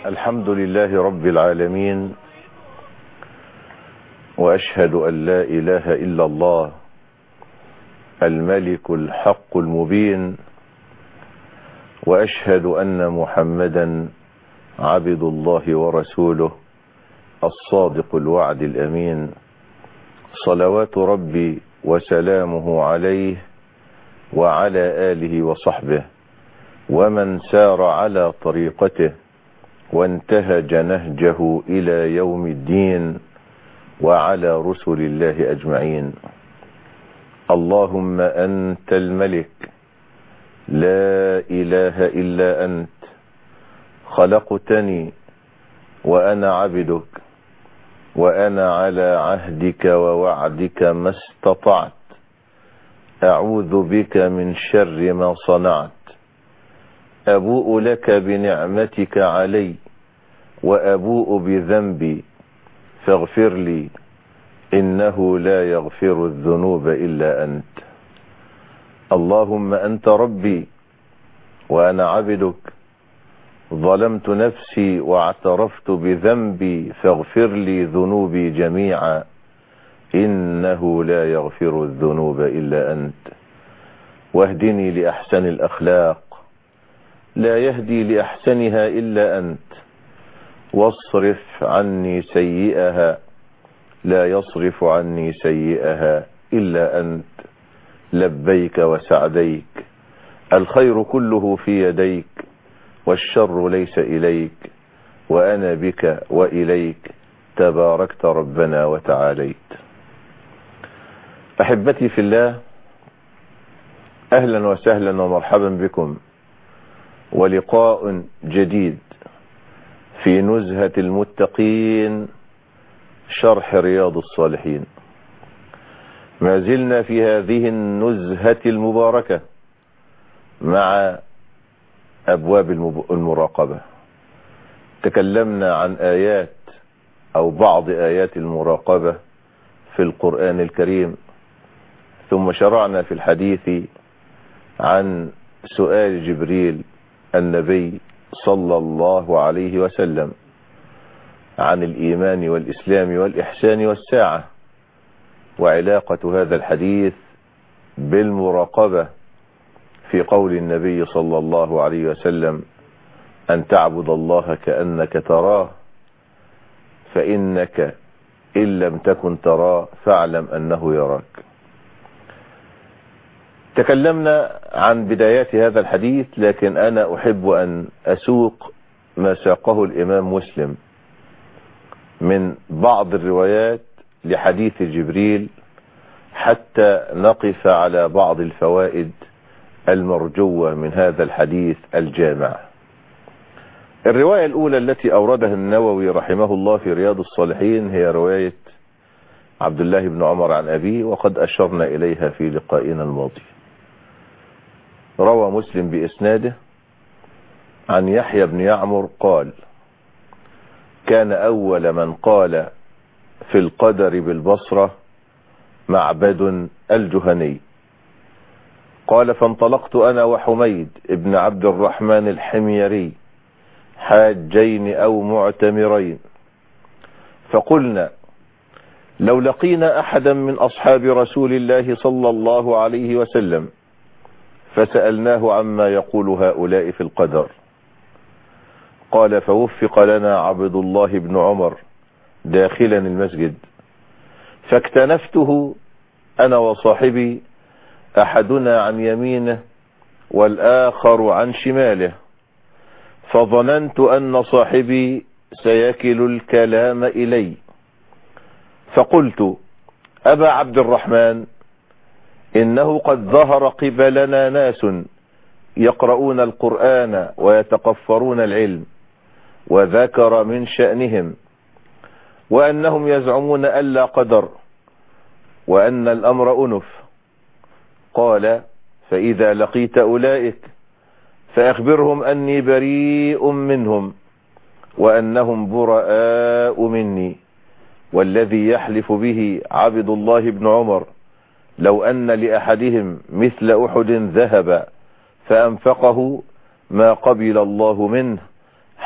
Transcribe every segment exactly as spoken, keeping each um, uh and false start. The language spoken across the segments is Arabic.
الحمد لله رب العالمين، وأشهد أن لا إله إلا الله الملك الحق المبين، وأشهد أن محمدا عبد الله ورسوله الصادق الوعد الأمين، صلوات ربي وسلامه عليه وعلى آله وصحبه ومن سار على طريقته وانتهج نهجه إلى يوم الدين، وعلى رسل الله أجمعين. اللهم أنت الملك لا إله إلا أنت، خلقتني وأنا عبدك، وأنا على عهدك ووعدك ما استطعت، أعوذ بك من شر ما صنعت، أبوء لك بنعمتك علي وأبوء بذنبي فاغفر لي، إنه لا يغفر الذنوب إلا أنت. اللهم أنت ربي وأنا عبدك، ظلمت نفسي واعترفت بذنبي فاغفر لي ذنوبي جميعا، إنه لا يغفر الذنوب إلا أنت. واهدني لأحسن الأخلاق، لا يهدي لأحسنها إلا أنت، واصرف عني سيئها، لا يصرف عني سيئها إلا أنت. لبيك وسعديك، الخير كله في يديك، والشر ليس إليك، وأنا بك وإليك تباركت ربنا وتعاليت. أحبتي في الله، أهلا وسهلا ومرحبا بكم، ولقاء جديد في نزهة المتقين، شرح رياض الصالحين. ما زلنا في هذه النزهة المباركة مع أبواب المراقبة. تكلمنا عن آيات أو بعض آيات المراقبة في القرآن الكريم، ثم شرعنا في الحديث عن سؤال جبريل النبي صلى الله عليه وسلم عن الإيمان والإسلام والإحسان والساعة، وعلاقة هذا الحديث بالمراقبة في قول النبي صلى الله عليه وسلم: أن تعبد الله كأنك تراه، فإنك إن لم تكن تراه فاعلم أنه يراك. تكلمنا عن بدايات هذا الحديث، لكن أنا أحب أن أسوق ما ساقه الإمام مسلم من بعض الروايات لحديث جبريل حتى نقف على بعض الفوائد المرجوة من هذا الحديث الجامع. الرواية الأولى التي أوردها النووي رحمه الله في رياض الصالحين هي رواية عبد الله بن عمر عن أبيه، وقد أشرنا إليها في لقائنا الماضي. روى مسلم بإسناده عن يحيى بن يعمر قال: كان أول من قال في القدر بالبصرة معبد الجهني. قال: فانطلقت أنا وحميد ابن عبد الرحمن الحميري حاجين أو معتمرين، فقلنا: لو لقينا أحدا من أصحاب رسول الله صلى الله عليه وسلم فسألناه عما يقول هؤلاء في القدر. قال: فوفق لنا عبد الله بن عمر داخلا المسجد، فاكتنفته أنا وصاحبي، أحدنا عن يمينه والآخر عن شماله، فظننت أن صاحبي سيكل الكلام إلي، فقلت: أبا عبد الرحمن، إنه قد ظهر قبلنا ناس يقرؤون القرآن ويتقفرون العلم، وذكر من شأنهم وأنهم يزعمون ألا قدر وأن الأمر أنف. قال: فإذا لقيت أولئك فأخبرهم أني بريء منهم وأنهم براء مني، والذي يحلف به عبد الله بن عمر لو أن لأحدهم مثل أحد ذهب فأنفقه ما قبل الله منه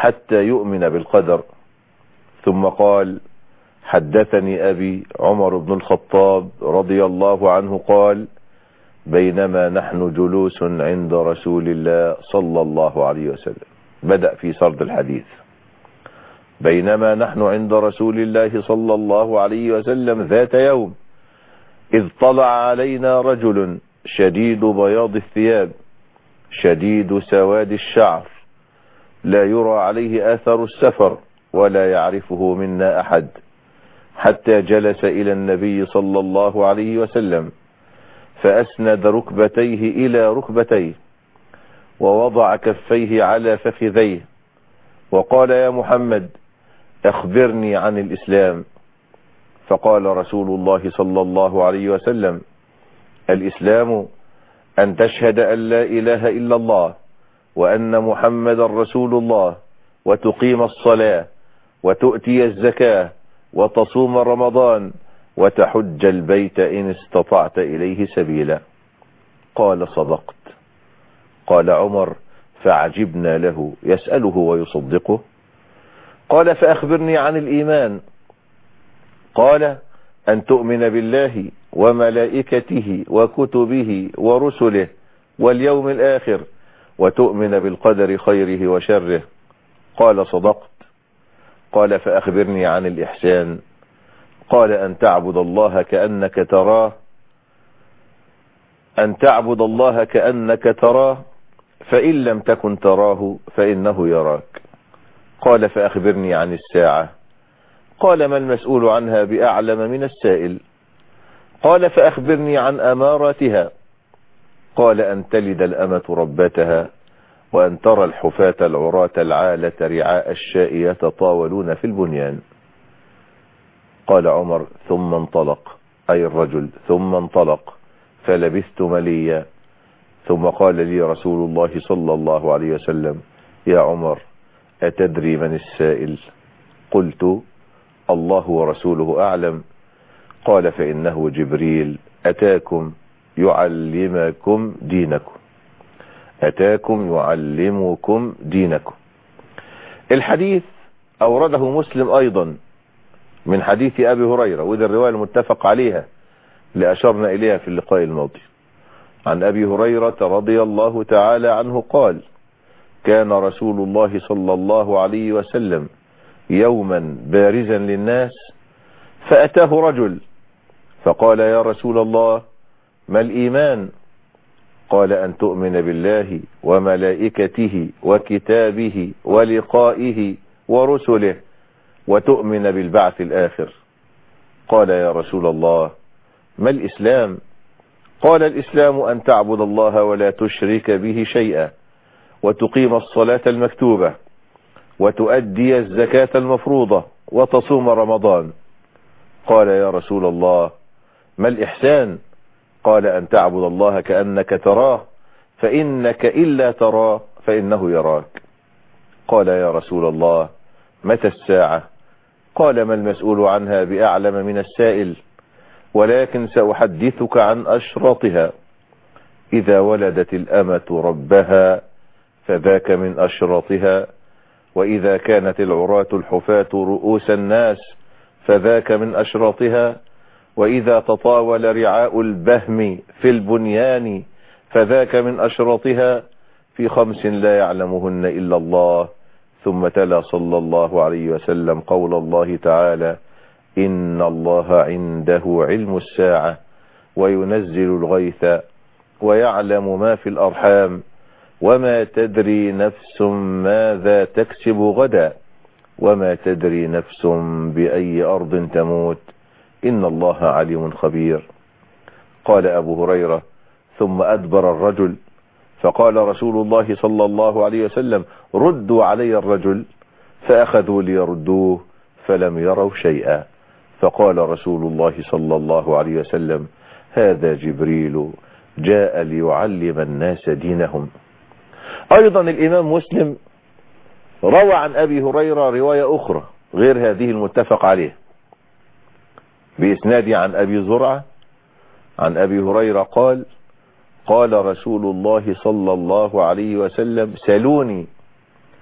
حتى يؤمن بالقدر. ثم قال: حدثني أبي عمر بن الخطاب رضي الله عنه قال: بينما نحن جلوس عند رسول الله صلى الله عليه وسلم. بدأ في سرد الحديث: بينما نحن عند رسول الله صلى الله عليه وسلم ذات يوم إذ طلع علينا رجل شديد بياض الثياب شديد سواد الشعر لا يرى عليه آثر السفر ولا يعرفه منا أحد، حتى جلس إلى النبي صلى الله عليه وسلم فأسند ركبتيه إلى ركبتيه ووضع كفيه على فخذيه وقال: يا محمد أخبرني عن الإسلام. فقال رسول الله صلى الله عليه وسلم: الإسلام أن تشهد أن لا إله إلا الله وأن محمد رسول الله وتقيم الصلاة وتؤتي الزكاة وتصوم رمضان وتحج البيت إن استطعت إليه سبيلا. قال: صدقت. قال عمر: فعجبنا له يسأله ويصدقه. قال: فأخبرني عن الإيمان. قال: أن تؤمن بالله وملائكته وكتبه ورسله واليوم الآخر وتؤمن بالقدر خيره وشره. قال: صدقت. قال: فأخبرني عن الإحسان. قال: أن تعبد الله كأنك تراه أن تعبد الله كأنك تراه فإن لم تكن تراه فإنه يراك. قال: فأخبرني عن الساعة. قال: ما المسؤول عنها بأعلم من السائل. قال: فأخبرني عن أماراتها. قال: أن تلد الأمة ربتها وأن ترى الحفاة العراة العالة رعاء الشاء يتطاولون في البنيان. قال عمر: ثم انطلق، أي الرجل، ثم انطلق فلبثت مليا. ثم قال لي رسول الله صلى الله عليه وسلم: يا عمر أتدري من السائل؟ قلت: الله ورسوله أعلم. قال: فإنه جبريل أتاكم يعلمكم دينكم أتاكم يعلمكم دينكم. الحديث أورده مسلم أيضا من حديث أبي هريرة، وده الرواية المتفق عليها اللي أشرنا إليها في اللقاء الماضي، عن أبي هريرة رضي الله تعالى عنه قال: كان رسول الله صلى الله عليه وسلم يوما بارزا للناس فأتاه رجل فقال: يا رسول الله ما الإيمان؟ قال: أن تؤمن بالله وملائكته وكتابه ولقائه ورسله وتؤمن بالبعث الآخر. قال: يا رسول الله ما الإسلام؟ قال: الإسلام أن تعبد الله ولا تشرك به شيئا وتقيم الصلاة المكتوبة وتؤدي الزكاة المفروضة وتصوم رمضان. قال: يا رسول الله ما الإحسان؟ قال: أن تعبد الله كأنك تراه فإنك إلا تراه فإنه يراك. قال: يا رسول الله متى الساعة؟ قال: ما المسؤول عنها بأعلم من السائل، ولكن سأحدثك عن أشراطها. إذا ولدت الأمة ربها فذاك من أشراطها، وإذا كانت العراة الحفاة رؤوس الناس فذاك من أشراطها، وإذا تطاول رعاء البهم في البنيان فذاك من أشراطها، في خمس لا يعلمهن إلا الله. ثم تلا صلى الله عليه وسلم قول الله تعالى: إن الله عنده علم الساعة وينزل الغيث ويعلم ما في الأرحام وما تدري نفس ماذا تكسب غدا وما تدري نفس بأي أرض تموت إن الله عليم خبير. قال أبو هريرة: ثم أدبر الرجل فقال رسول الله صلى الله عليه وسلم: ردوا علي الرجل. فأخذوا ليردوه فلم يروا شيئا. فقال رسول الله صلى الله عليه وسلم: هذا جبريل جاء ليعلم الناس دينهم. أيضا الإمام مسلم روى عن أبي هريرة رواية أخرى غير هذه المتفق عليه بإسناد عن أبي زرعة عن أبي هريرة قال: قال رسول الله صلى الله عليه وسلم: سلوني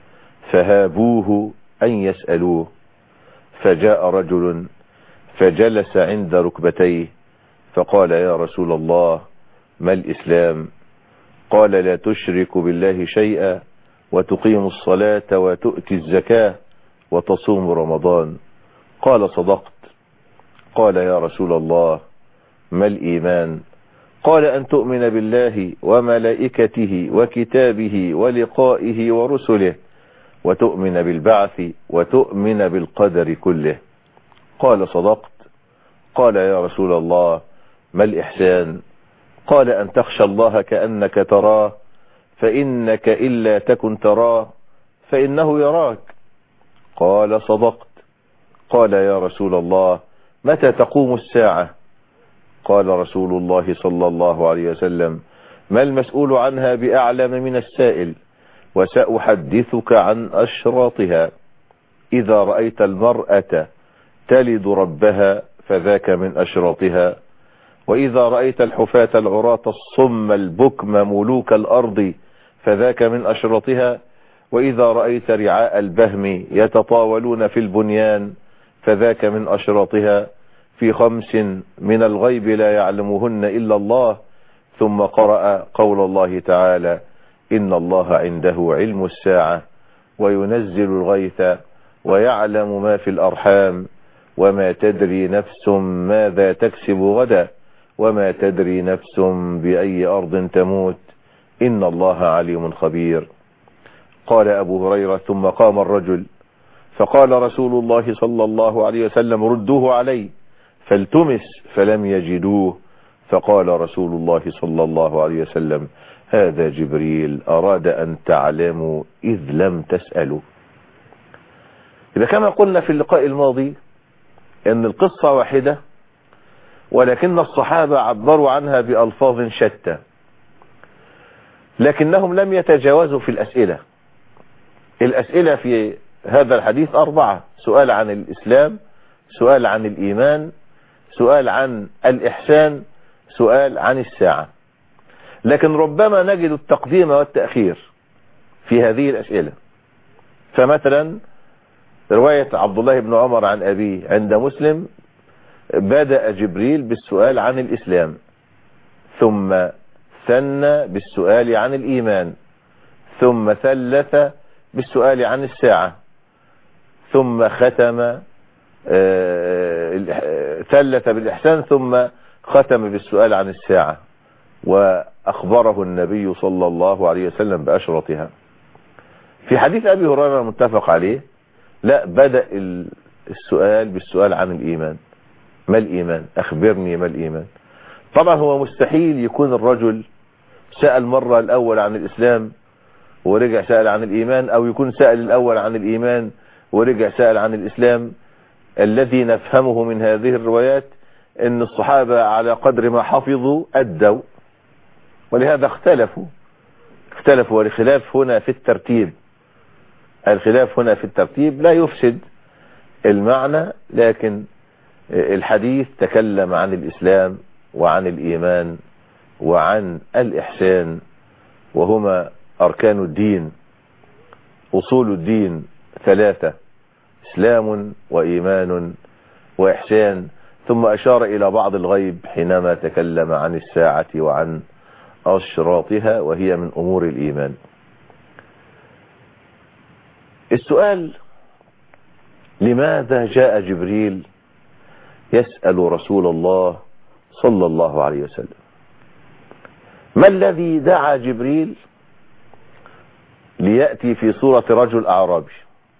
فهابوه أن يسألوه. فجاء رجل فجلس عند ركبتيه فقال يا رسول الله ما الإسلام؟ قال لا تشرك بالله شيئا وتقيم الصلاة وتؤتي الزكاة وتصوم رمضان. قال صدقت. قال يا رسول الله ما الإيمان؟ قال أن تؤمن بالله وملائكته وكتابه ولقائه ورسله وتؤمن بالبعث وتؤمن بالقدر كله. قال صدقت. قال يا رسول الله ما الإحسان؟ قال أن تخشى الله كأنك تراه فإنك إلا تكن تراه فإنه يراك. قال صدقت. قال يا رسول الله متى تقوم الساعة؟ قال رسول الله صلى الله عليه وسلم ما المسؤول عنها بأعلم من السائل، وسأحدثك عن أشراطها. إذا رأيت المرأة تلد ربها فذاك من أشراطها، وإذا رأيت الحفاة العراة الصم البكم ملوك الأرض فذاك من أشراطها، وإذا رأيت رعاء البهم يتطاولون في البنيان فذاك من أشراطها، في خمس من الغيب لا يعلمهن إلا الله. ثم قرأ قول الله تعالى إن الله عنده علم الساعة وينزل الغيث ويعلم ما في الأرحام وما تدري نفس ماذا تكسب غدا وما تدري نفس بأي أرض تموت إن الله عليم خبير. قال أبو هريرة ثم قام الرجل فقال رسول الله صلى الله عليه وسلم ردوه علي فالتمس فلم يجدوه. فقال رسول الله صلى الله عليه وسلم هذا جبريل أراد أن تعلموا إذ لم تسألوا. إذا كما قلنا في اللقاء الماضي أن القصة واحدة ولكن الصحابة عبروا عنها بألفاظ شتى، لكنهم لم يتجاوزوا في الأسئلة. الأسئلة في هذا الحديث أربعة: سؤال عن الإسلام، سؤال عن الإيمان، سؤال عن الإحسان، سؤال عن الساعة. لكن ربما نجد التقديم والتأخير في هذه الأسئلة. فمثلا رواية عبد الله بن عمر عن أبيه عند مسلم بدأ جبريل بالسؤال عن الإسلام، ثم ثنى بالسؤال عن الإيمان، ثم ثلث بالسؤال عن الساعة، ثم ختم ثلث بالإحسان، ثم ختم بالسؤال عن الساعة، وأخبره النبي صلى الله عليه وسلم بأشرطها. في حديث أبي هريرة المتفق عليه لا، بدأ السؤال بالسؤال عن الإيمان. ما الإيمان؟ أخبرني ما الإيمان. طبعا هو مستحيل يكون الرجل سأل مرة الأول عن الإسلام ورجع سأل عن الإيمان، أو يكون سأل الأول عن الإيمان ورجع سأل عن الإسلام. الذي نفهمه من هذه الروايات أن الصحابة على قدر ما حفظوا أدوا، ولهذا اختلفوا اختلفوا والخلاف هنا في الترتيب. الخلاف هنا في الترتيب لا يفسد المعنى، لكن الحديث تكلم عن الإسلام وعن الإيمان وعن الإحسان، وهما أركان الدين، أصول الدين ثلاثة: إسلام وإيمان وإحسان. ثم أشار إلى بعض الغيب حينما تكلم عن الساعة وعن أشراطها، وهي من أمور الإيمان. السؤال: لماذا جاء جبريل يسأل رسول الله صلى الله عليه وسلم؟ ما الذي دعا جبريل ليأتي في صورة رجل أعرابي؟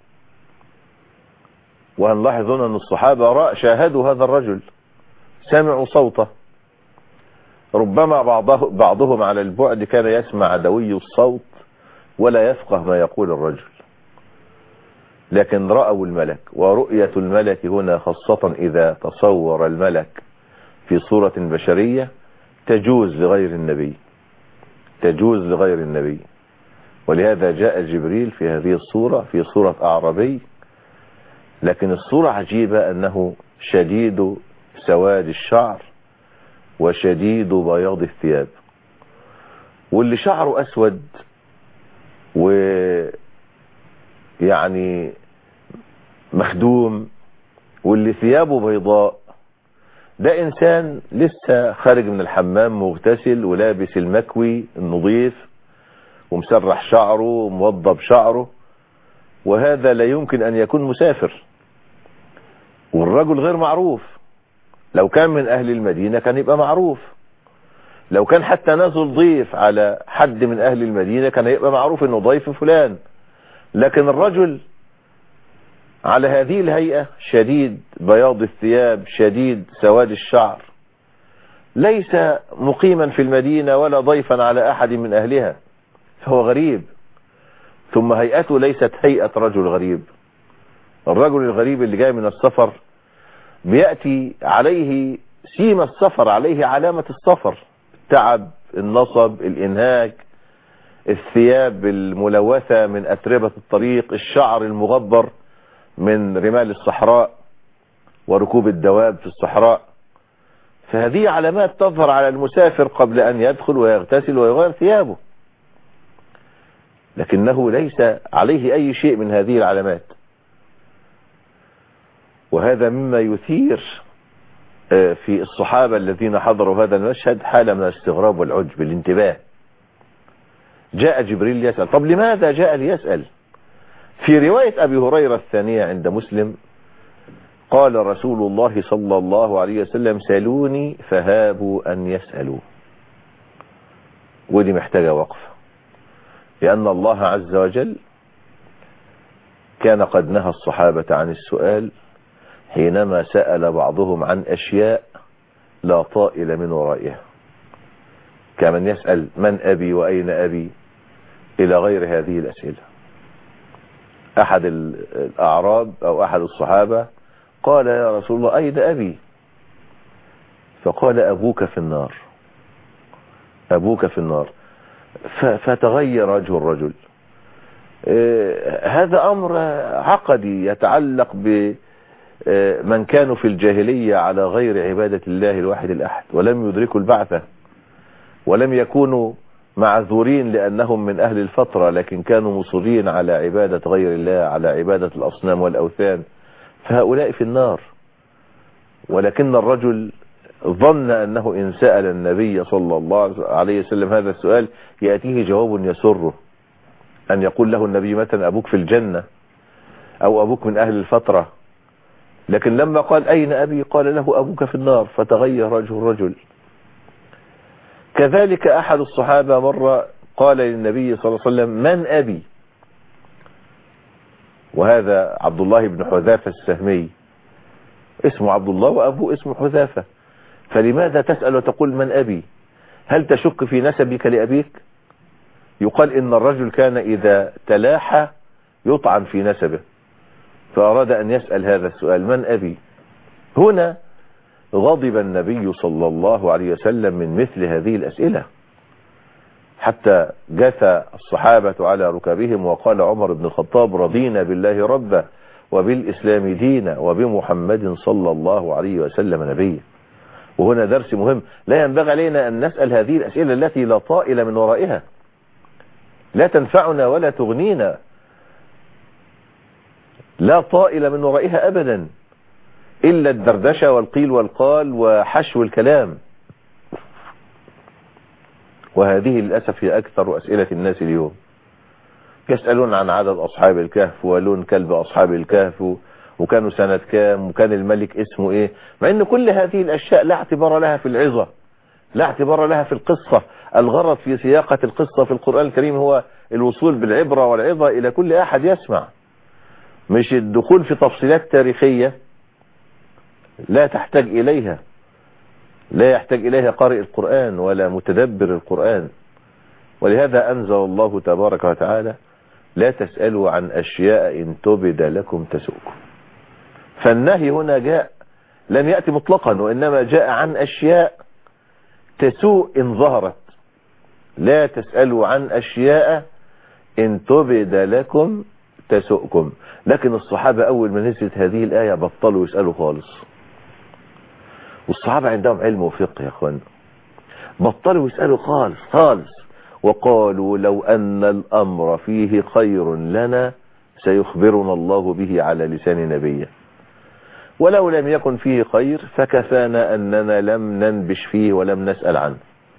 وهنلاحظ هنا أن الصحابة شاهدوا هذا الرجل، سمعوا صوته. ربما بعضه بعضهم على البعد كان يسمع دوي الصوت ولا يفقه ما يقول الرجل، لكن رأوا الملك. ورؤية الملك هنا خاصة إذا تصور الملك في صورة بشرية تجوز لغير النبي تجوز لغير النبي ولهذا جاء جبريل في هذه الصورة في صورة أعرابي. لكن الصورة عجيبة، أنه شديد سواد الشعر وشديد بياض الثياب. واللي شعره أسود ويعني يعني مخدوم واللي ثيابه بيضاء، ده انسان لسه خارج من الحمام مغتسل ولابس المكوي النظيف ومسرح شعره وموضب شعره، وهذا لا يمكن ان يكون مسافر. والرجل غير معروف، لو كان من اهل المدينة كان يبقى معروف، لو كان حتى نازل ضيف على حد من اهل المدينة كان يبقى معروف انه ضيف فلان. لكن الرجل على هذه الهيئة، شديد بياض الثياب، شديد سواد الشعر، ليس مقيما في المدينة ولا ضيفا على احد من اهلها، فهو غريب. ثم هيئته ليست هيئة رجل غريب. الرجل الغريب اللي جاي من السفر بيأتي عليه سيمة السفر، عليه علامة السفر، التعب، النصب، الانهاك، الثياب الملوثة من أتربة الطريق، الشعر المغبر من رمال الصحراء وركوب الدواب في الصحراء. فهذه علامات تظهر على المسافر قبل أن يدخل ويغتسل ويغير ثيابه، لكنه ليس عليه أي شيء من هذه العلامات. وهذا مما يثير في الصحابة الذين حضروا هذا المشهد حالة من الاستغراب والعجب، الانتباه. جاء جبريل يسأل. طب لماذا جاء ليسأل؟ في رواية أبي هريرة الثانية عند مسلم قال رسول الله صلى الله عليه وسلم: سألوني فهابوا أن يسألوا. ودي محتاجة وقفة، لأن الله عز وجل كان قد نهى الصحابة عن السؤال حينما سأل بعضهم عن أشياء لا طائل من ورائها، كمن يسأل من أبي وأين أبي إلى غير هذه الأسئلة. أحد الأعراب أو أحد الصحابة قال: يا رسول الله أين أبي؟ فقال: أبوك في النار، أبوك في النار. فتغير وجه الرجل. هذا أمر عقدي يتعلق بمن كانوا في الجاهلية على غير عبادة الله الواحد الأحد، ولم يدركوا البعثة، ولم يكونوا معذورين لأنهم من أهل الفترة، لكن كانوا مصرين على عبادة غير الله، على عبادة الأصنام والأوثان، فهؤلاء في النار. ولكن الرجل ظن أنه إن سأل النبي صلى الله عليه وسلم هذا السؤال يأتيه جواب يسره، أن يقول له النبي مثلا أبوك في الجنة أو أبوك من أهل الفترة. لكن لما قال أين أبي قال له أبوك في النار، فتغير وجه الرجل. كذلك أحد الصحابة مرة قال للنبي صلى الله عليه وسلم: من أبي؟ وهذا عبد الله بن حذافة السهمي، اسمه عبد الله وأبوه اسمه حذافة، فلماذا تسأل وتقول من أبي؟ هل تشك في نسبك لأبيك؟ يقال إن الرجل كان إذا تلاحى يطعن في نسبه، فأراد أن يسأل هذا السؤال: من أبي؟ هنا غضب النبي صلى الله عليه وسلم من مثل هذه الأسئلة، حتى جثى الصحابة على ركبهم وقال عمر بن الخطاب: رضينا بالله ربا وبالإسلام دينا وبمحمد صلى الله عليه وسلم نبيا. وهنا درس مهم، لا ينبغي علينا أن نسأل هذه الأسئلة التي لا طائل من ورائها، لا تنفعنا ولا تغنينا، لا طائل من ورائها أبدا إلا الدردشة والقيل والقال وحشو الكلام. وهذه للأسف هي أكثر أسئلة الناس اليوم. يسألون عن عدد أصحاب الكهف ولون كلب أصحاب الكهف وكانوا سنة كام وكان الملك اسمه إيه، مع أن كل هذه الأشياء لا اعتبار لها في العظة، لا اعتبار لها في القصة. الغرض في سياقة القصة في القرآن الكريم هو الوصول بالعبرة والعظة إلى كل أحد يسمع، مش الدخول في تفصيلات تاريخية لا تحتاج إليها، لا يحتاج إليها قارئ القرآن ولا متدبر القرآن. ولهذا أنزل الله تبارك وتعالى: لا تسألوا عن أشياء إن تبد لكم تسؤكم. فالنهي هنا جاء لم يأتي مطلقا، وإنما جاء عن أشياء تسوء إن ظهرت. لا تسألوا عن أشياء إن تبد لكم تسؤكم. لكن الصحابة أول ما نزلت هذه الآية بطلوا يسألوا خالص، والصحابة عندهم علم وفقه يا أخوان، بطلوا يسألوا خالص خالص، وقالوا: لو أن الأمر فيه خير لنا سيخبرنا الله به على لسان نبيه، ولو لم يكن فيه خير فكفانا أننا لم ننبش فيه ولم نسأل عنه.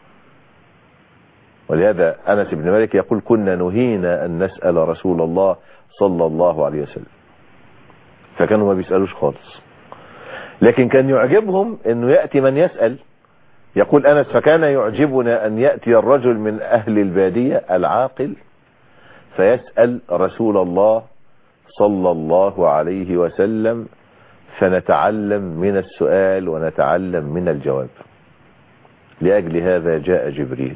ولهذا أنس بن مالك يقول كنا نهينا أن نسأل رسول الله صلى الله عليه وسلم، فكانوا ما بيسألوش خالص، لكن كان يعجبهم أنه يأتي من يسأل. يقول أنس فكان يعجبنا أن يأتي الرجل من أهل البادية العاقل فيسأل رسول الله صلى الله عليه وسلم، فنتعلم من السؤال ونتعلم من الجواب. لأجل هذا جاء جبريل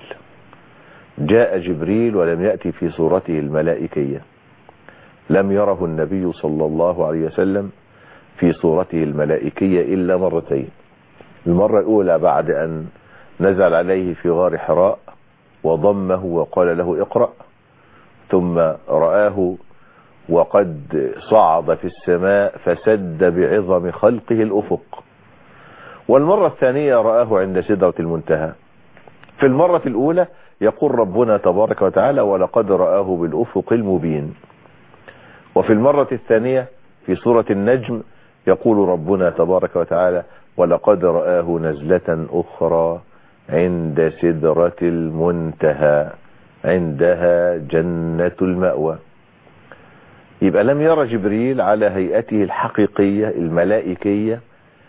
جاء جبريل ولم يأتي في صورته الملائكية، لم يره النبي صلى الله عليه وسلم في صورته الملائكية إلا مرتين. المرة الأولى بعد أن نزل عليه في غار حراء وضمه وقال له اقرأ، ثم رآه وقد صعد في السماء فسد بعظم خلقه الأفق. والمرة الثانية رآه عند سدرة المنتهى. في المرة الأولى يقول ربنا تبارك وتعالى ولقد رآه بالأفق المبين، وفي المرة الثانية في سورة النجم يقول ربنا تبارك وتعالى ولقد رآه نزلة أخرى عند سدرة المنتهى عندها جنة المأوى. يبقى لم يرى جبريل على هيئته الحقيقية الملائكية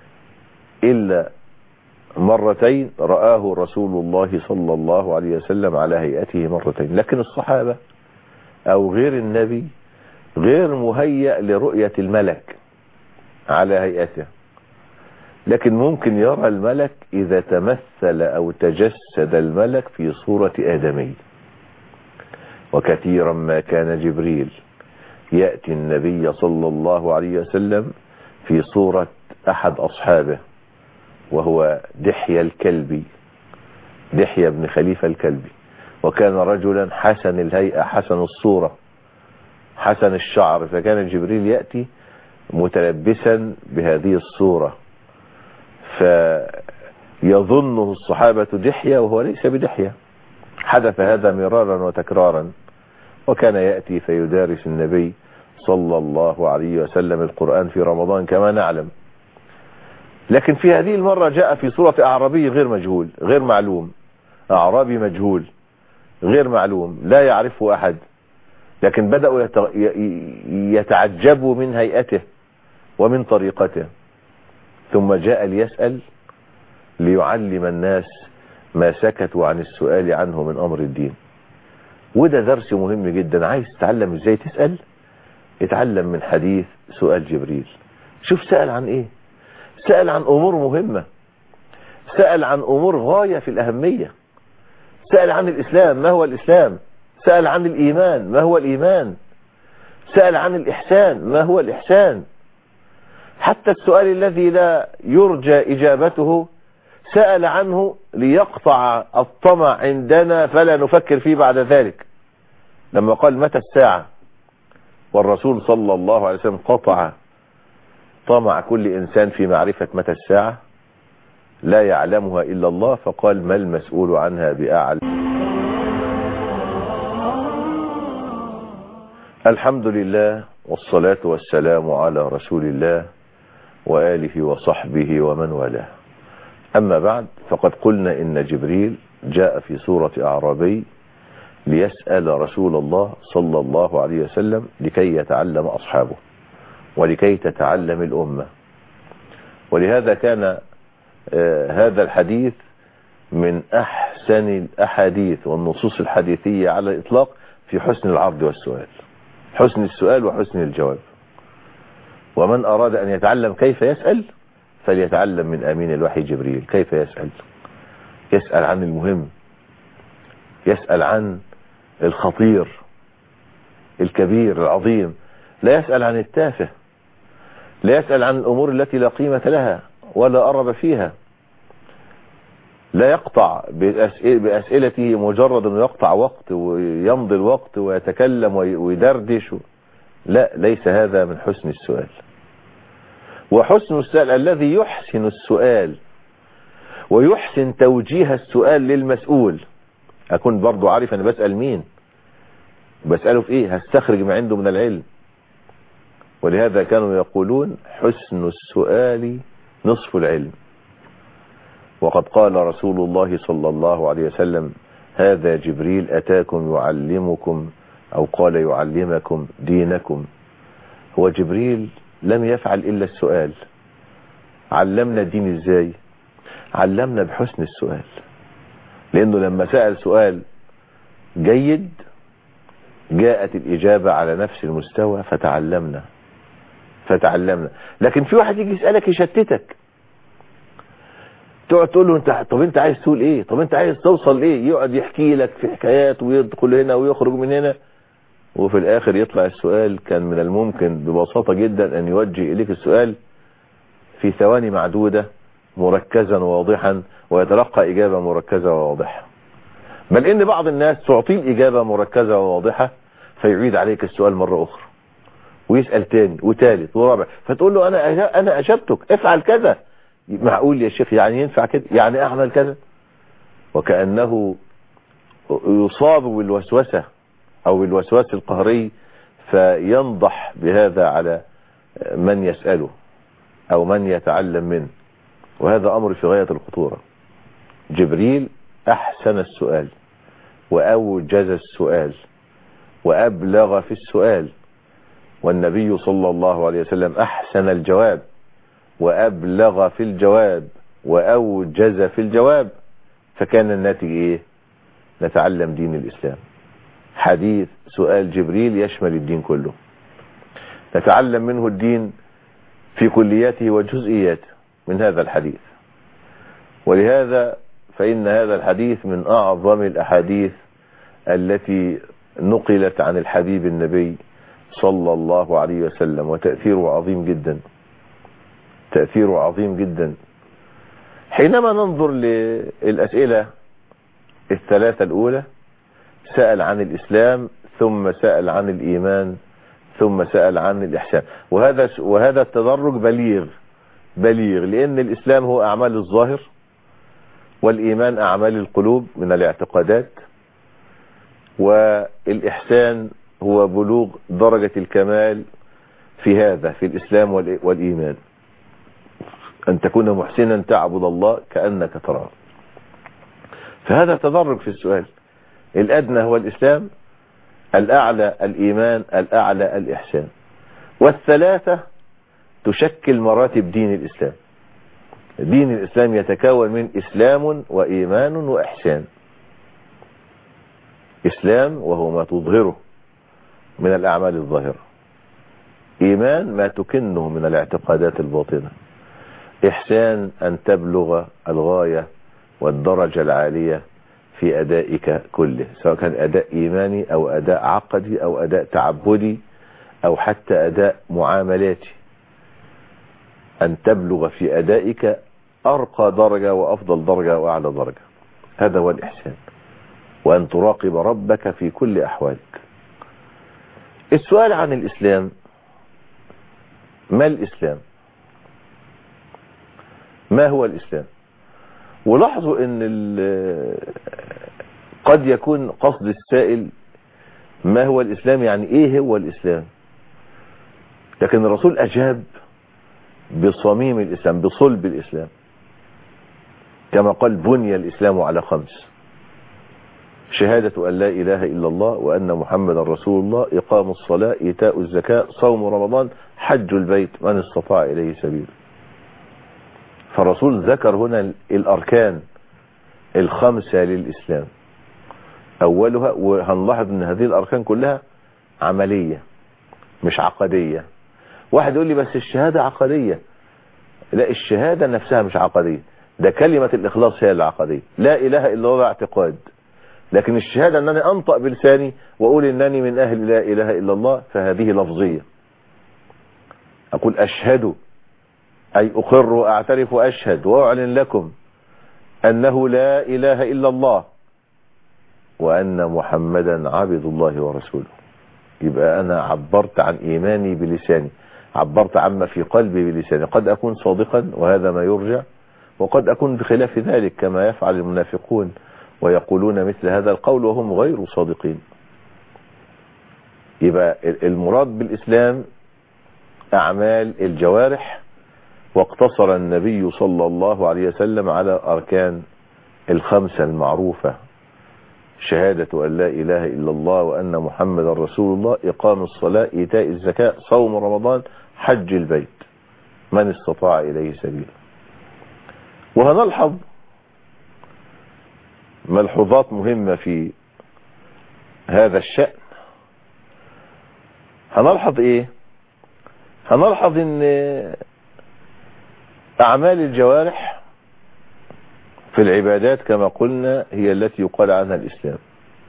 إلا مرتين، رآه رسول الله صلى الله عليه وسلم على هيئته مرتين. لكن الصحابة أو غير النبي غير مهيأ لرؤية الملك على هيئته، لكن ممكن يرى الملك إذا تمثل أو تجسد الملك في صورة آدمي. وكثيرا ما كان جبريل يأتي النبي صلى الله عليه وسلم في صورة أحد أصحابه، وهو دحية الكلبي، دحية بن خليفة الكلبي، وكان رجلا حسن الهيئة حسن الصورة حسن الشعر، فكان جبريل يأتي متلبسا بهذه الصورة، فيظنه الصحابة دحية وهو ليس بدحية. حدث هذا مرارا وتكرارا، وكان يأتي فيدارس النبي صلى الله عليه وسلم القرآن في رمضان كما نعلم. لكن في هذه المرة جاء في صورة أعرابي غير مجهول غير معلوم، أعرابي مجهول غير معلوم لا يعرفه أحد، لكن بدأوا يتعجبوا من هيئته ومن طريقته. ثم جاء ليسأل ليعلم الناس ما سكتوا عن السؤال عنه من أمر الدين. وده درس مهم جدا. عايز تتعلم ازاي تسأل؟ اتعلم من حديث سؤال جبريل. شوف سأل عن ايه؟ سأل عن امور مهمة، سأل عن امور غاية في الاهمية. سأل عن الاسلام، ما هو الاسلام؟ سأل عن الايمان، ما هو الايمان؟ سأل عن الاحسان، ما هو الاحسان؟ حتى السؤال الذي لا يرجى اجابته سأل عنه ليقطع الطمع عندنا فلا نفكر فيه بعد ذلك. لما قال متى الساعة، والرسول صلى الله عليه وسلم قطع طمع كل إنسان في معرفة متى الساعة، لا يعلمها إلا الله، فقال ما المسؤول عنها بأعلم. الحمد لله والصلاة والسلام على رسول الله وآله وصحبه ومن والاه. أما بعد، فقد قلنا إن جبريل جاء في صورة أعرابي ليسأل رسول الله صلى الله عليه وسلم لكي يتعلم أصحابه ولكي تتعلم الأمة. ولهذا كان آه هذا الحديث من أحسن الأحاديث والنصوص الحديثية على الإطلاق في حسن العرض والسؤال، حسن السؤال وحسن الجواب. ومن أراد أن يتعلم كيف يسأل فليتعلم من أمين الوحي جبريل. كيف يسأل؟ يسأل عن المهم، يسأل عن الخطير الكبير العظيم، لا يسأل عن التافه، لا يسأل عن الأمور التي لا قيمة لها ولا أرب فيها، لا يقطع بأسئلته مجرد أنه يقطع وقت ويمضي الوقت ويتكلم ويدردش. لا، ليس هذا من حسن السؤال. وحسن السؤال الذي يحسن السؤال ويحسن توجيه السؤال للمسؤول. أكون برضو عارف أنا بسأل مين، بسأله في إيه، هستخرج ما عنده من العلم، ولهذا كانوا يقولون حسن السؤال نصف العلم. وقد قال رسول الله صلى الله عليه وسلم هذا جبريل أتاكم يعلمكم أو قال يعلمكم دينكم. هو جبريل لم يفعل إلا السؤال. علمنا الدين إزاي؟ علمنا بحسن السؤال، لأنه لما سأل سؤال جيد جاءت الإجابة على نفس المستوى فتعلمنا فتعلمنا. لكن في واحد يجي يسألك يشتتك، تقعد تقول له انت طب انت عايز تقول ايه، طب انت عايز توصل ايه، يقعد يحكي لك في حكايات ويدخل هنا ويخرج من هنا، وفي الاخر يطلع السؤال كان من الممكن ببساطة جدا ان يوجه اليك السؤال في ثواني معدودة مركزا واضحا ويتلقى اجابة مركزة وواضحة. بل ان بعض الناس تعطيه الاجابة مركزة وواضحة فيعيد عليك السؤال مرة اخرى ويسأل تاني وثالث ورابع، فتقول له انا انا اجبتك افعل كذا. معقول يا شيخ يعني ينفع كده، يعني اعمل كذا، وكأنه يصاب بالوسوسة او بالوسواس القهري فينضح بهذا على من يسأله او من يتعلم منه، وهذا امر في غاية الخطورة. جبريل احسن السؤال واوجز السؤال وابلغ في السؤال، والنبي صلى الله عليه وسلم احسن الجواب وابلغ في الجواب واوجز في الجواب، فكان الناتج ايه؟ نتعلم دين الاسلام. حديث سؤال جبريل يشمل الدين كله، نتعلم منه الدين في كلياته وجزئياته من هذا الحديث. ولهذا فإن هذا الحديث من أعظم الأحاديث التي نقلت عن الحبيب النبي صلى الله عليه وسلم، وتأثيره عظيم جدا، تأثيره عظيم جدا. حينما ننظر للأسئلة الثلاثة الأولى، سأل عن الإسلام ثم سأل عن الإيمان ثم سأل عن الإحسان، وهذا وهذا التدرج بليغ بليغ لأن الإسلام هو أعمال الظاهر، والإيمان أعمال القلوب من الاعتقادات، والإحسان هو بلوغ درجة الكمال في هذا في الإسلام والإيمان، أن تكون محسنا تعبد الله كأنك تراه. فهذا تدرج في السؤال، الأدنى هو الإسلام، الأعلى الإيمان، الأعلى الإحسان، والثلاثة تشكل مراتب دين الإسلام. دين الإسلام يتكون من إسلام وإيمان وإحسان. إسلام وهو ما تظهره من الأعمال الظاهرة، إيمان ما تكنه من الاعتقادات الباطنة، إحسان أن تبلغ الغاية والدرجة العالية في أدائك كله، سواء كان أداء إيماني أو أداء عقدي أو أداء تعبدي أو حتى أداء معاملاتي، أن تبلغ في أدائك أرقى درجة وأفضل درجة وأعلى درجة. هذا هو الإحسان، وأن تراقب ربك في كل أحوالك. السؤال عن الإسلام، ما الإسلام؟ ما هو الإسلام؟ ولاحظوا أن قد يكون قصد السائل ما هو الإسلام، يعني إيه هو الإسلام؟ لكن الرسول أجاب بصميم الإسلام، بصلب الإسلام، كما قال بني الإسلام على خمس: شهادة أن لا إله إلا الله وأن محمد رسول الله، إقام الصلاة، إيتاء الزكاة، صوم رمضان، حج البيت من استطاع إليه سبيل. فالرسول ذكر هنا الأركان الخمسة للإسلام أولها، وهنلاحظ أن هذه الأركان كلها عملية مش عقدية. واحد يقول لي بس الشهادة عقدية. لا، الشهادة نفسها مش عقدية، ده كلمة الإخلاص هي العقدية، لا إله إلا الله اعتقاد. لكن الشهادة أنني أنطق بلساني وأقول أنني من أهل لا إله إلا الله، فهذه لفظية. أقول أشهد أي أقر وأعترف وأشهد وأعلن لكم أنه لا إله إلا الله وأن محمدا عبد الله ورسوله. يبقى أنا عبرت عن إيماني بلساني، عبرت عما في قلبي بلساني. قد أكون صادقا وهذا ما يرجع، وقد أكون بخلاف ذلك كما يفعل المنافقون ويقولون مثل هذا القول وهم غير صادقين. يبقى المراد بالإسلام أعمال الجوارح، واقتصر النبي صلى الله عليه وسلم على أركان الخمسة المعروفة: شهادة أن لا إله إلا الله وأن محمد رسول الله، إقام الصلاة، إيتاء الزكاة، صوم رمضان، حج البيت، من استطاع إليه سبيلا. وهنلحظ ملحوظات مهمة في هذا الشأن. هنلحظ إيه؟ هنلحظ إن أعمال الجوارح في العبادات كما قلنا هي التي يقال عنها الإسلام.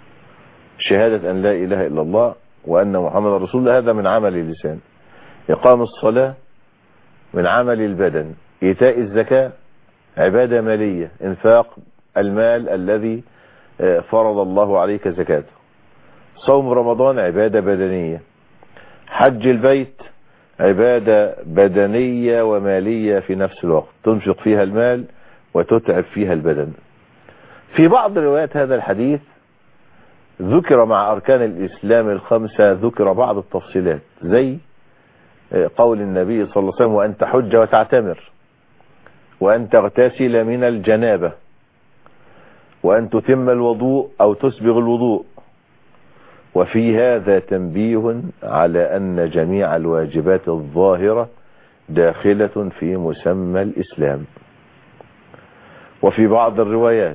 شهادة أن لا إله إلا الله وأن محمد رسول الله، هذا من عمل اللسان. إقام الصلاة من عمل البدن. إيتاء الزكاة عبادة مالية، إنفاق المال الذي فرض الله عليك زكاته. صوم رمضان عبادة بدنية. حج البيت عبادة بدنية ومالية في نفس الوقت، تنفق فيها المال وتتعب فيها البدن. في بعض روايات هذا الحديث ذكر مع أركان الإسلام الخمسة ذكر بعض التفصيلات، زي قول النبي صلى الله عليه وسلم: وأن تحج وتعتمر، وأن تغتسل من الجنابة، وأن تتم الوضوء أو تسبغ الوضوء. وفي هذا تنبيه على أن جميع الواجبات الظاهرة داخلة في مسمى الإسلام. وفي بعض الروايات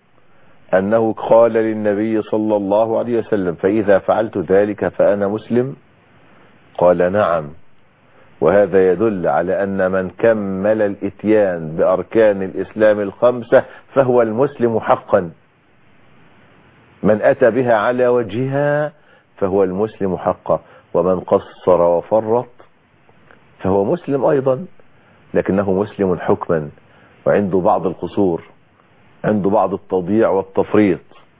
أنه قال للنبي صلى الله عليه وسلم: فإذا فعلت ذلك فأنا مسلم؟ قال: نعم. وهذا يدل على أن من كمل الإتيان بأركان الإسلام الخمسة فهو المسلم حقا. من أتى بها على وجهها فهو المسلم حقا، ومن قصر وفرط فهو مسلم أيضا، لكنه مسلم حكما، وعنده بعض القصور، عنده بعض التضييع والتفريط.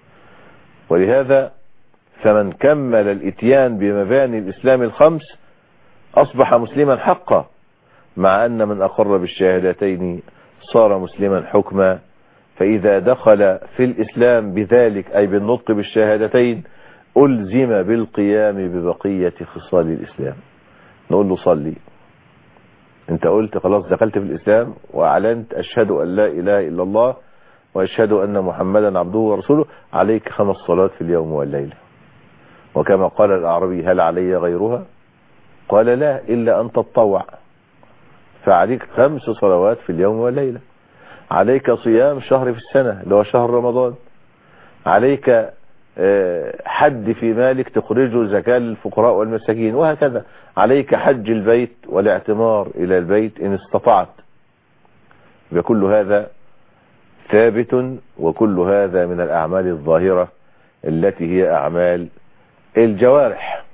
ولهذا فمن كمل الإتيان بمباني الإسلام الخمس أصبح مسلما حقا، مع أن من أقر بالشهادتين صار مسلما حكما. فإذا دخل في الإسلام بذلك أي بالنطق بالشهادتين ألزم بالقيام ببقية خصال الإسلام. نقول له: صلي، انت قلت خلاص دخلت في الإسلام وأعلنت أشهد أن لا إله إلا الله وأشهد أن محمدا عبده ورسوله، عليك خمس صلوات في اليوم والليلة. وكما قال الأعرابي: هل علي غيرها؟ قال: لا، إلا أن تتطوع. فعليك خمس صلوات في اليوم والليلة. عليك صيام شهر في السنة اللي هو شهر رمضان. عليك حد في مالك تخرجه زكاة للفقراء والمساكين، وهكذا. عليك حج البيت والاعتمار إلى البيت إن استطعت. بكل هذا ثابت، وكل هذا من الأعمال الظاهرة التي هي أعمال الجوارح.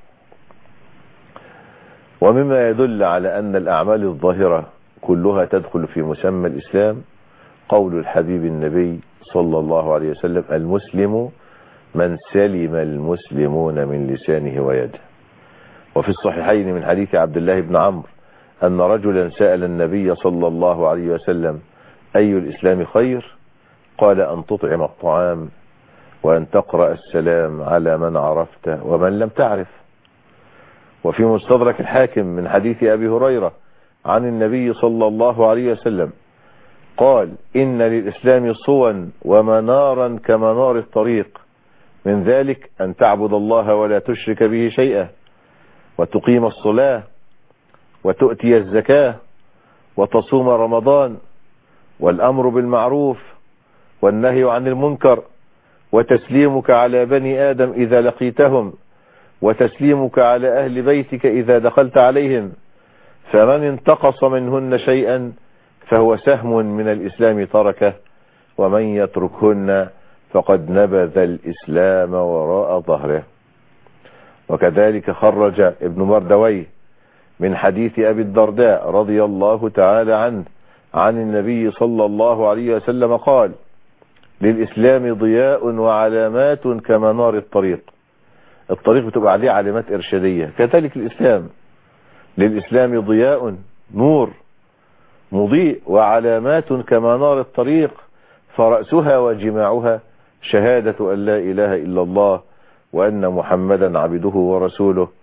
ومما يدل على أن الأعمال الظاهرة كلها تدخل في مسمى الإسلام قول الحبيب النبي صلى الله عليه وسلم: المسلم من سلم المسلمون من لسانه ويده. وفي الصحيحين من حديث عبد الله بن عمرو أن رجلا سأل النبي صلى الله عليه وسلم: أي الإسلام خير؟ قال: أن تطعم الطعام، وأن تقرأ السلام على من عرفت ومن لم تعرف. وفي مستدرك الحاكم من حديث أبي هريرة عن النبي صلى الله عليه وسلم قال: إن للإسلام صوا ومنارا كمنار الطريق، من ذلك أن تعبد الله ولا تشرك به شيئا، وتقيم الصلاة، وتؤتي الزكاة، وتصوم رمضان، والأمر بالمعروف والنهي عن المنكر، وتسليمك على بني آدم إذا لقيتهم، وتسليمك على أهل بيتك إذا دخلت عليهم، فمن انتقص منهن شيئا فهو سهم من الإسلام تركه، ومن يتركهن فقد نبذ الإسلام وراء ظهره. وكذلك خرج ابن مردويه من حديث أبي الدرداء رضي الله تعالى عنه عن النبي صلى الله عليه وسلم قال: للإسلام ضياء وعلامات كمنار الطريق. الطريق بتبقى عليه علامات إرشادية، كذلك الإسلام للإسلام ضياء، نور مضيء، وعلامات كمنار الطريق، فرأسها وجماعها شهادة أن لا إله إلا الله وأن محمدا عبده ورسوله،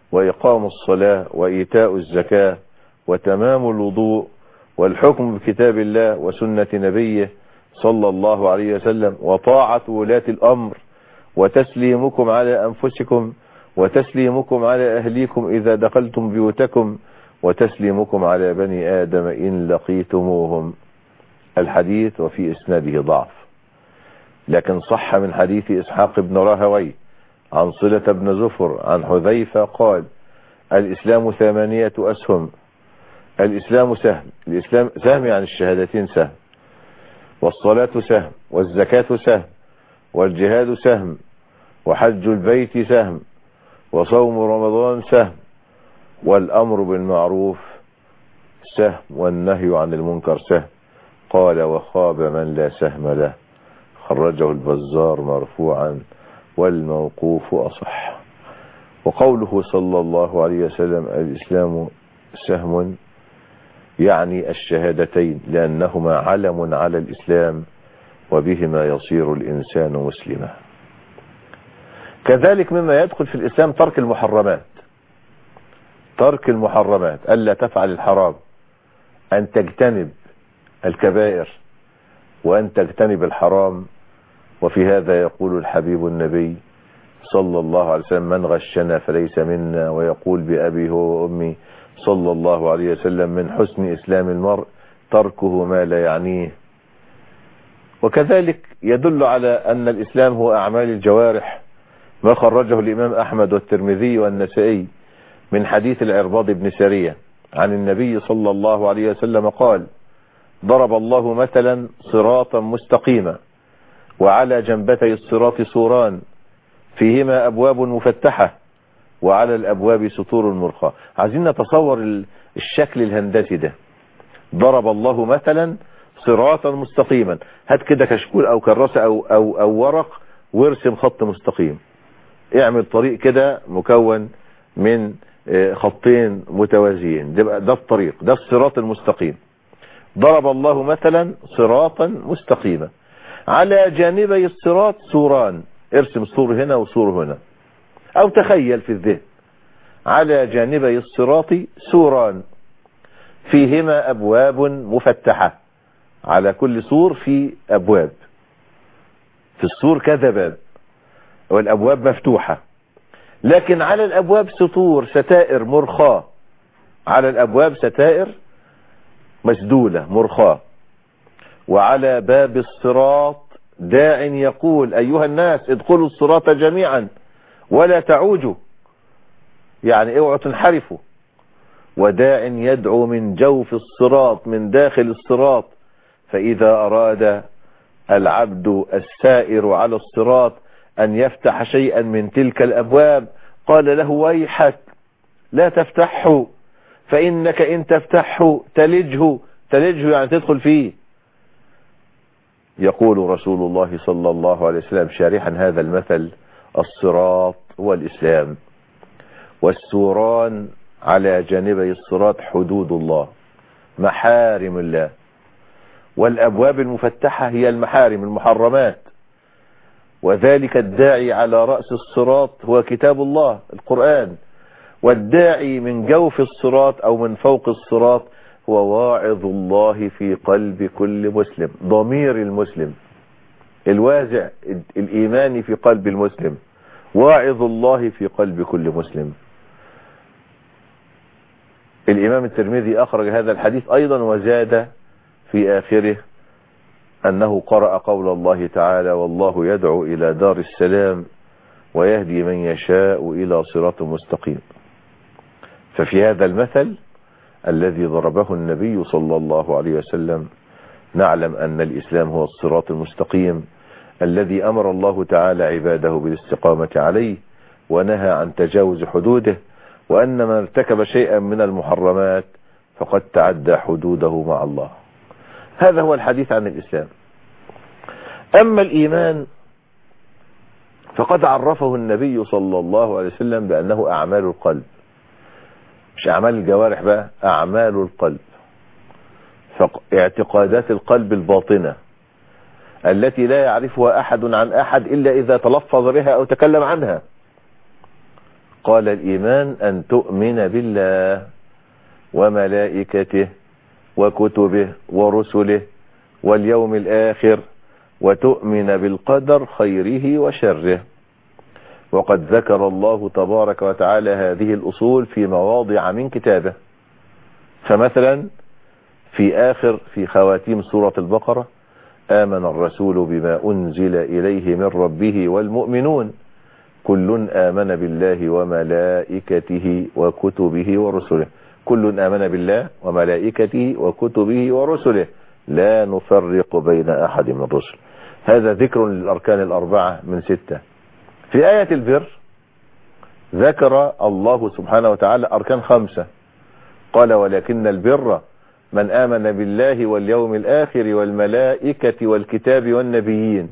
وإقام الصلاة وإيتاء الزكاة وتمام الوضوء والحكم بكتاب الله وسنة نبيه صلى الله عليه وسلم وطاعة ولاة الأمر وتسليمكم على أنفسكم وتسليمكم على أهليكم إذا دخلتم بيوتكم وتسليمكم على بني آدم إن لقيتموهم. الحديث وفي إسناده ضعف، لكن صح من حديث إسحاق بن راهوي عن صلة بن زفر عن حذيفة قال: الإسلام ثمانية أسهم. الإسلام سهم، الإسلام سهم يعني الشهادتين سهم، والصلاة سهم، والزكاة سهم، والجهاد سهم، وحج البيت سهم، وصوم رمضان سهم، والأمر بالمعروف سهم، والنهي عن المنكر سهم. قال: وخاب من لا سهم له. خرجه البزار مرفوعا والموقوف أصح. وقوله صلى الله عليه وسلم: الإسلام سهم، يعني الشهادتين، لأنهما علم على الإسلام وبهما يصير الإنسان مسلما. كذلك مما يدخل في الإسلام ترك المحرمات، ترك المحرمات، ألا تفعل الحرام، أن تجتنب الكبائر وأن تجتنب الحرام. وفي هذا يقول الحبيب النبي صلى الله عليه وسلم: من غشنا فليس منا. ويقول بأبي هو وأمي صلى الله عليه وسلم: من حسن إسلام المرء تركه ما لا يعنيه. وكذلك يدل على أن الإسلام هو أعمال الجوارح ما خرجه الإمام أحمد والترمذي والنسائي من حديث العرباض بن سارية عن النبي صلى الله عليه وسلم قال: ضرب الله مثلا صراطا مستقيما وعلى جنبتي الصراط سوران فيهما أبواب مفتحة وعلى الأبواب سطور مرخاة. عايزين نتصور الشكل الهندسي ده. ضرب الله مثلا صراطا مستقيما، هات كده كشكول أو كراسة أو, أو, أو ورق وارسم خط مستقيم، اعمل طريق كده مكون من خطين متوازيين، ده, ده الطريق، ده الصراط المستقيم. ضرب الله مثلا صراطا مستقيما على جانبي الصراط سوران، ارسم سور هنا وسور هنا، او تخيل في الذهن على جانبي الصراط سوران فيهما ابواب مفتحة، على كل سور في ابواب، في السور كذا باب والابواب مفتوحة، لكن على الابواب سطور ستائر مرخاة، على الابواب ستائر مسدولة مرخاة. وعلى باب الصراط داع يقول: أيها الناس ادخلوا الصراط جميعا ولا تعوجوا، يعني اوعوا تنحرفوا. وداع يدعو من جوف الصراط، من داخل الصراط، فإذا أراد العبد السائر على الصراط أن يفتح شيئا من تلك الأبواب قال له: ويحك لا تفتحه، فإنك إن تفتحه تلجه. تلجه يعني تدخل فيه. يقول رسول الله صلى الله عليه وسلم شارحا هذا المثل: الصراط هو الإسلام، والسوران على جانبي الصراط حدود الله محارم الله، والأبواب المفتحة هي المحارم المحرمات، وذلك الداعي على رأس الصراط هو كتاب الله القرآن، والداعي من جوف الصراط أو من فوق الصراط هو واعظ الله في قلب كل مسلم، ضمير المسلم الوازع الإيماني في قلب المسلم، واعظ الله في قلب كل مسلم. الإمام الترمذي أخرج هذا الحديث أيضا وزاد في آخره أنه قرأ قول الله تعالى: والله يدعو إلى دار السلام ويهدي من يشاء إلى صراط مستقيم. ففي هذا المثل الذي ضربه النبي صلى الله عليه وسلم نعلم أن الإسلام هو الصراط المستقيم الذي أمر الله تعالى عباده بالاستقامة عليه ونهى عن تجاوز حدوده، وأن من ارتكب شيئا من المحرمات فقد تعدى حدوده مع الله. هذا هو الحديث عن الإسلام. أما الإيمان فقد عرفه النبي صلى الله عليه وسلم بأنه أعمال القلب، مش أعمال الجوارح بقى، أعمال القلب، اعتقادات القلب الباطنة التي لا يعرفها أحد عن أحد إلا إذا تلفظ بها أو تكلم عنها. قال الإيمان أن تؤمن بالله وملائكته وكتبه ورسله واليوم الآخر وتؤمن بالقدر خيره وشره. وقد ذكر الله تبارك وتعالى هذه الأصول في مواضع من كتابه. فمثلا في آخر في خواتيم سورة البقرة: آمن الرسول بما أنزل إليه من ربه والمؤمنون كل آمن بالله وملائكته وكتبه ورسله. كل آمن بالله وملائكته وكتبه ورسله لا نفرق بين أحد من الرسل. هذا ذكر للأركان الأربعة من ستة. في آية البر ذكر الله سبحانه وتعالى أركان خمسة، قال: ولكن البر من آمن بالله واليوم الآخر والملائكة والكتاب والنبيين.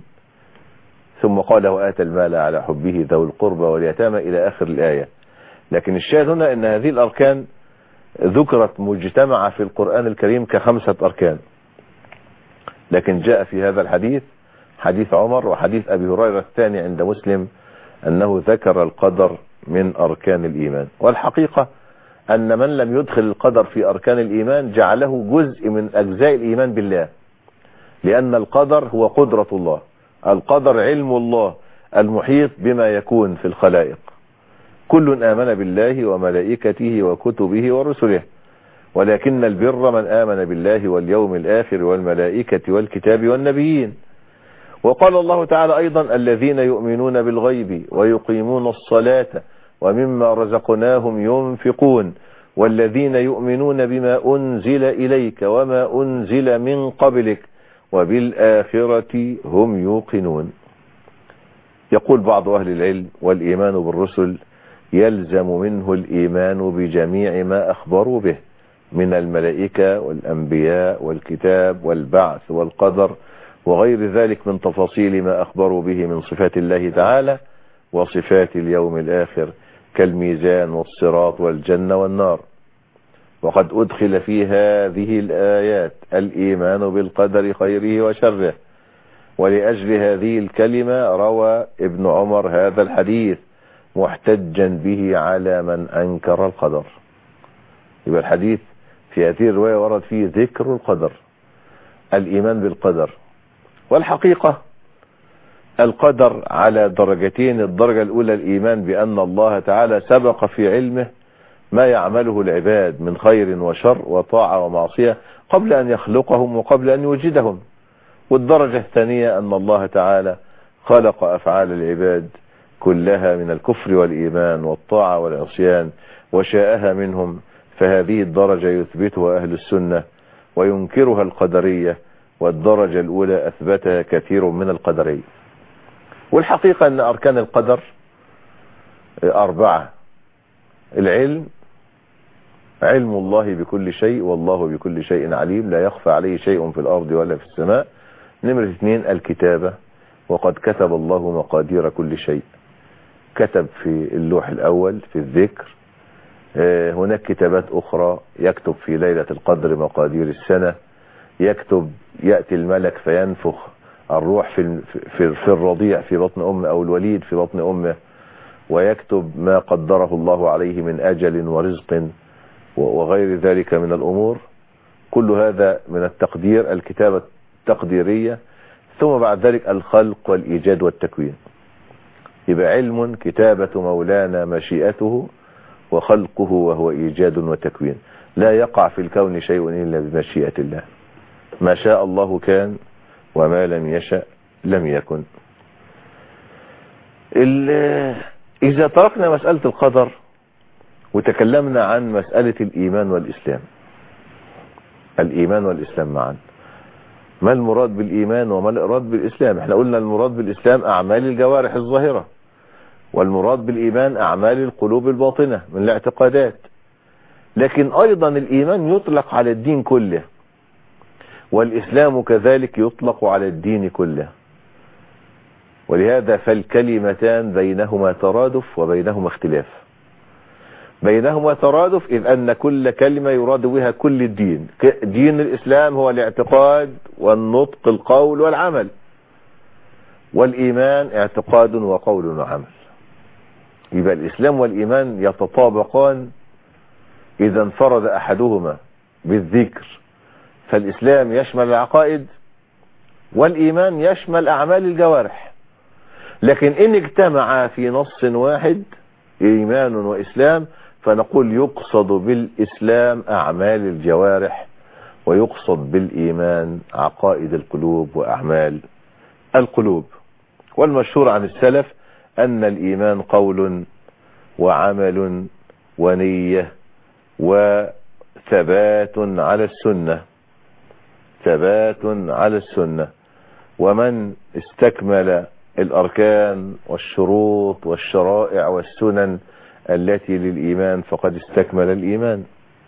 ثم قال: وآتى المال على حبه ذوي القربى واليتامى إلى آخر الآية. لكن الشاهد هنا أن هذه الأركان ذكرت مجتمعة في القرآن الكريم كخمسة أركان، لكن جاء في هذا الحديث حديث عمر وحديث أبي هريرة الثاني عند مسلم أنه ذكر القدر من أركان الإيمان. والحقيقة أن من لم يدخل القدر في أركان الإيمان جعله جزء من أجزاء الإيمان بالله، لأن القدر هو قدرة الله، القدر علم الله المحيط بما يكون في الخلائق. كل آمن بالله وملائكته وكتبه ورسله، ولكن البر من آمن بالله واليوم الآخر والملائكة والكتاب والنبيين. وقال الله تعالى أيضا: الذين يؤمنون بالغيب ويقيمون الصلاة ومما رزقناهم ينفقون والذين يؤمنون بما أنزل إليك وما أنزل من قبلك وبالآخرة هم يوقنون. يقول بعض أهل العلم: والإيمان بالرسل يلزم منه الإيمان بجميع ما أخبروا به من الملائكة والأنبياء والكتاب والبعث والقدر وغير ذلك من تفاصيل ما أخبروا به من صفات الله تعالى وصفات اليوم الآخر كالميزان والصراط والجنة والنار. وقد أدخل في هذه الآيات الإيمان بالقدر خيره وشره، ولأجل هذه الكلمة روى ابن عمر هذا الحديث محتجا به على من أنكر القدر. يبقى الحديث في هذه الرواية ورد فيه ذكر القدر، الإيمان بالقدر. والحقيقة القدر على درجتين: الدرجة الأولى الإيمان بأن الله تعالى سبق في علمه ما يعمله العباد من خير وشر وطاعة ومعصية قبل أن يخلقهم وقبل أن يوجدهم. والدرجة الثانية أن الله تعالى خلق أفعال العباد كلها من الكفر والإيمان والطاعة والعصيان وشاءها منهم، فهذه الدرجة يثبتها أهل السنة وينكرها القدرية، والدرجة الأولى أثبتها كثير من القدرية. والحقيقة أن أركان القدر أربعة: العلم، علم الله بكل شيء والله بكل شيء عليم لا يخفى عليه شيء في الأرض ولا في السماء. نمرة اثنين الكتابة، وقد كتب الله مقادير كل شيء، كتب في اللوح الأول في الذكر. هناك كتابات أخرى يكتب في ليلة القدر مقادير السنة، يكتب يأتي الملك فينفخ الروح في, في, في الرضيع في بطن أمه أو الوليد في بطن أمه، ويكتب ما قدره الله عليه من أجل ورزق وغير ذلك من الأمور. كل هذا من التقدير، الكتابة التقديرية. ثم بعد ذلك الخلق والإيجاد والتكوين. يبقى علم، كتابة مولانا مشيئته، وخلقه وهو إيجاد وتكوين. لا يقع في الكون شيء إلا بمشيئة الله، ما شاء الله كان وما لم يشأ لم يكن. إذا تركنا مسألة القدر وتكلمنا عن مسألة الإيمان والإسلام، الإيمان والإسلام معا، ما المراد بالإيمان وما المراد بالإسلام؟ احنا قلنا المراد بالإسلام أعمال الجوارح الظاهرة، والمراد بالإيمان أعمال القلوب الباطنة من الاعتقادات. لكن أيضا الإيمان يطلق على الدين كله، والإسلام كذلك يطلق على الدين كله. ولهذا فالكلمتان بينهما ترادف وبينهما اختلاف. بينهما ترادف إذ أن كل كلمة يراد بها كل الدين. دين الإسلام هو الاعتقاد والنطق القول والعمل، والإيمان اعتقاد وقول وعمل. يبقى الإسلام والإيمان يتطابقان إذا انفرد أحدهما بالذكر، فالإسلام يشمل العقائد والإيمان يشمل أعمال الجوارح. لكن إن اجتمع في نص واحد إيمان وإسلام فنقول يقصد بالإسلام أعمال الجوارح ويقصد بالإيمان عقائد القلوب وأعمال القلوب. والمشهور عن السلف أن الإيمان قول وعمل ونية وثبات على السنة، ثبات على السنة. ومن استكمل الأركان والشروط والشرائع والسنن التي للإيمان فقد استكمل الإيمان.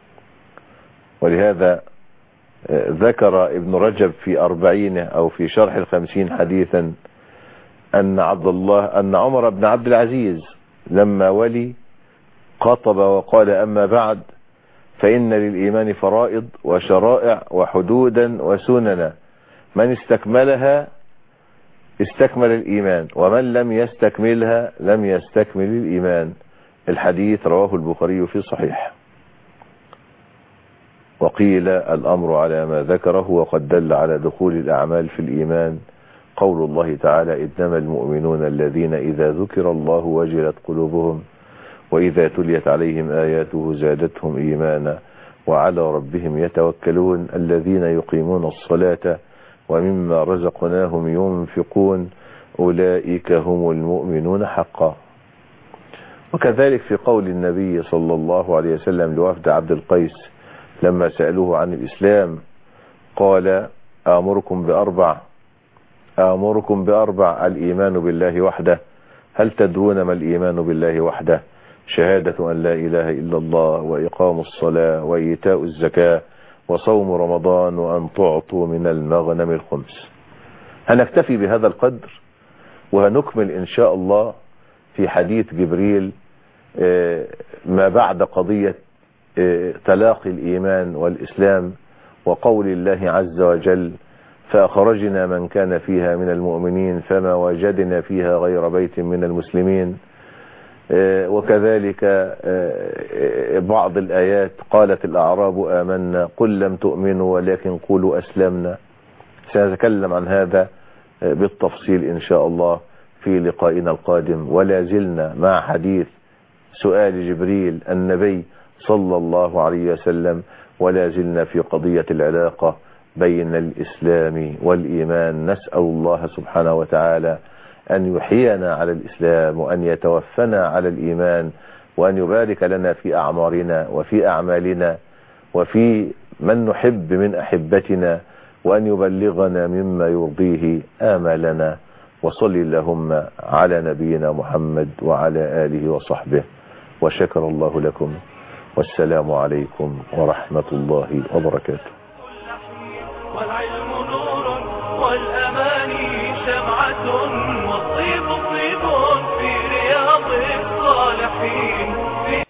ولهذا ذكر ابن رجب في أربعينه أو في شرح الخمسين حديثا أن عبد الله أن عمر بن عبد العزيز لما ولي خطب وقال: أما بعد فإن للإيمان فرائض وشرائع وحدودا وسننا، من استكملها استكمل الإيمان ومن لم يستكملها لم يستكمل الإيمان. الحديث رواه البخاري في صحيح. وقيل الأمر على ما ذكره، وقد دل على دخول الأعمال في الإيمان قول الله تعالى: إنما المؤمنون الذين إذا ذكر الله وجلت قلوبهم وإذا تليت عليهم آياته زادتهم إيمانا وعلى ربهم يتوكلون الذين يقيمون الصلاة ومما رزقناهم ينفقون أولئك هم المؤمنون حقا. وكذلك في قول النبي صلى الله عليه وسلم لوفد عبد القيس لما سألوه عن الإسلام قال: آمركم بأربع آمركم بأربع الإيمان بالله وحده. هل تدرون ما الإيمان بالله وحده؟ شهادة أن لا إله إلا الله وإقام الصلاة وإيتاء الزكاة وصوم رمضان وأن تعطوا من المغنم الخمس. هنكتفي بهذا القدر وهنكمل إن شاء الله في حديث جبريل ما بعد قضية تلاقي الإيمان والإسلام وقول الله عز وجل: فأخرجنا من كان فيها من المؤمنين فما وجدنا فيها غير بيت من المسلمين. وكذلك بعض الآيات: قالت الأعراب آمنا قل لم تؤمنوا ولكن قولوا أسلمنا. سنتكلم عن هذا بالتفصيل إن شاء الله في لقائنا القادم. ولا زلنا مع حديث سؤال جبريل النبي صلى الله عليه وسلم، ولا زلنا في قضية العلاقة بين الإسلام والإيمان. نسأل الله سبحانه وتعالى أن يحيينا على الإسلام وأن يتوفنا على الإيمان وأن يبارك لنا في أعمارنا وفي أعمالنا وفي من نحب من أحبتنا وأن يبلغنا مما يرضيه آمالنا. وصل اللهم على نبينا محمد وعلى آله وصحبه، وشكر الله لكم، والسلام عليكم ورحمة الله وبركاته. والعلم نور والأماني شمعة